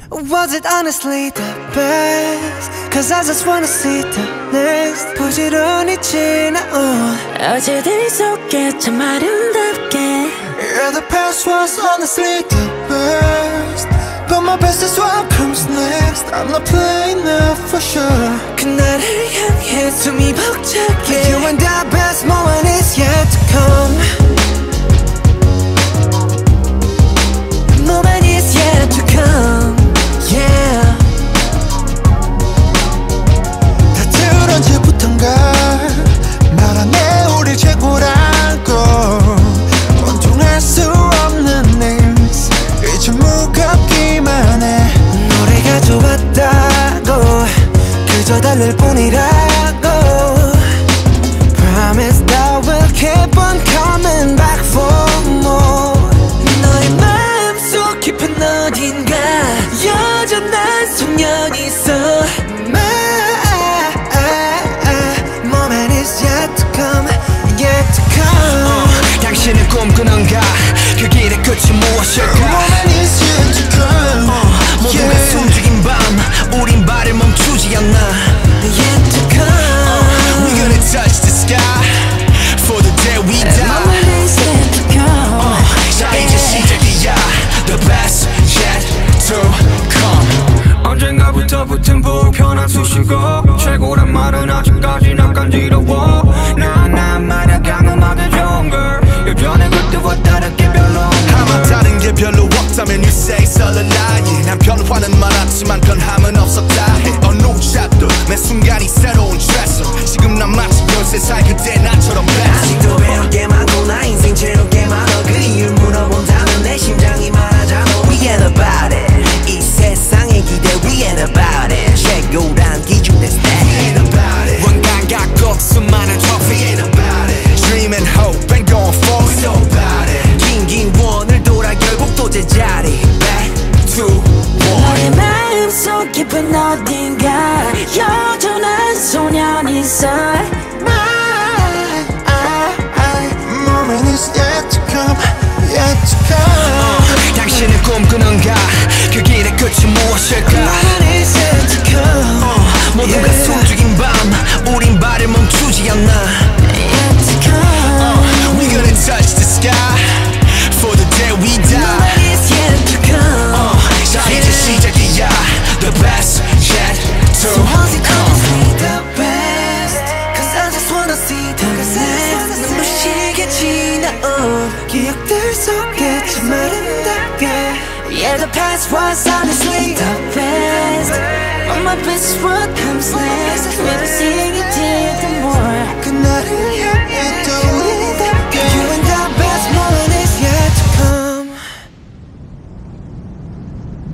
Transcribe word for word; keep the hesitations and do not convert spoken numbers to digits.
Was it honestly the best? Cause I just wanna see the next. 부지런히 지나온 어제들 속에 참 아름답게. Yeah, the past was honestly the best, but my best is what comes next. I'm not playing now for sure. 그날을 향해 숨이 벅차게. You and the best moment is yet to come. Moment is yet to come. Yeah. 다들 언제부턴가 말하네 우리 최고라고. 원통할 수 없는 names 이제 무겁기만 해. 노래가 좋았다고 그저 달랠 뿐이라고. Promise that we'll keep on coming back for more. 너의 마음속 깊은 어딘가 여전한 소년이 있어. My moment is yet to come, yet to come. uh, 당신은 꿈꾸는가 그 길의 끝이 무엇일까. Moment is yet to come. uh, 모두가 yeah. 숨죽인 밤 우린 발을 멈추지 않나. Yet to come. uh, We're gonna touch the sky for the day we die. Moment is yet to come. uh, 자 이제 시작이야. The best yet to come. 언젠가부터 붙은 불편한 수식어. 최고란 말은 아직까지 난 간지러워. 나난 말야 강음하게 좋은 걸. 예전에 그때와 다르게 별로 아마 다른 게 별로 없다면 you say it's a lie. 난 변화는 많았지만 변함은 없었다 해. 어느 샷도 매 순간이 새로운 트레서. 지금 난 마치 열세 살 그때 나처럼 blessed. 아직도 배울 게 많고 나 인생 채울 게 많아. 그 이유를 물어본다면 내 심장이 말하잖아. We ain't about it. 이 세상의 기대 We ain't about it. 최고란 기준 that's that. We ain't about it. 원간 갖고 수많은 trophy. We ain't about it. Dream and hope and going for it. So about it. 긴긴 원을 돌아 결국 또 제자리. Back to one. 너의 마음속 깊은 어딘가 여전한 소년이 있어. Moment is yet to come, yet to come. uh, 당신은 꿈꾸는가 그 길의 끝이 무엇일까. Moment is yet to come. uh, 모두가 yeah. 숨죽인 밤 우린 발을 멈추지 않나. Yet to come. uh, We're gonna touch the sky for the day we die. Moment is yet to come. uh, 자 이제 시작이야. The best yet to So was it come. honestly the best? Cause I just wanna see the next. 눈부시게 지나온 기억들 속에 참 아름답게. Yeah, the past was honestly the best, but my best is what comes next. Never seeing it till the more.